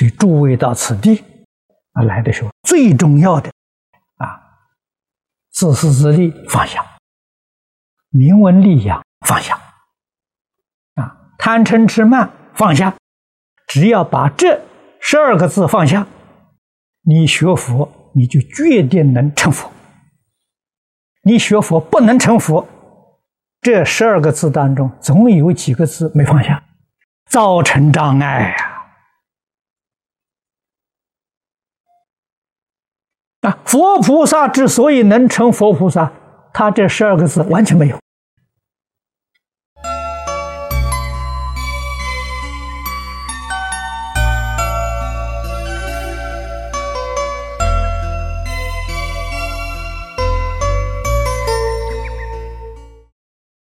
以诸位到此地来的时候，最重要的自私自利放下，名闻利养放下，贪嗔痴慢放下。只要把这12个字放下，你学佛你就决定能成佛。你学佛不能成佛，这12个字当中总有几个字没放下，造成障碍佛菩萨之所以能成佛菩萨，他这12个字完全没有